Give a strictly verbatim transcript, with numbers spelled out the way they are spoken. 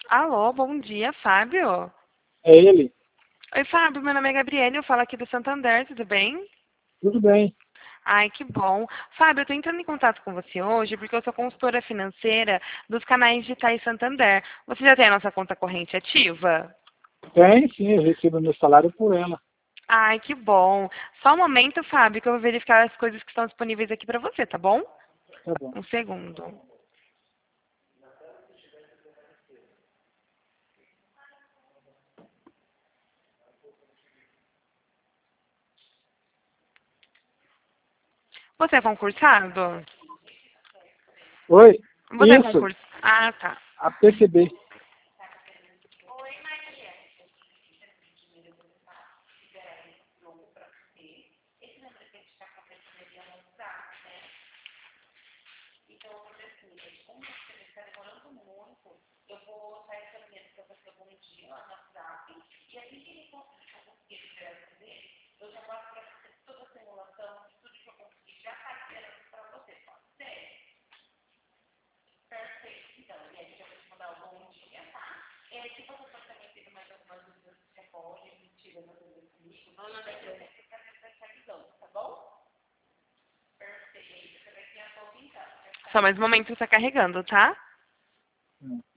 Alô, bom dia, Fábio. É ele. Oi, Fábio, meu nome é Gabriele, eu falo aqui do Santander, tudo bem? Tudo bem. Ai, que bom. Fábio, eu estou entrando em contato com você hoje porque eu sou consultora financeira dos canais digitais Santander. Você já tem a nossa conta corrente ativa? Tem, sim, eu recebo meu salário por ela. Ai, que bom. Só um momento, Fábio, que eu vou verificar as coisas que estão disponíveis aqui para você, tá bom? Tá bom. Um segundo. Você é concursado? Oi? Você é Isso, concurso? Ah, tá. a P C B. Só mais um momento, está carregando, tá? Hum.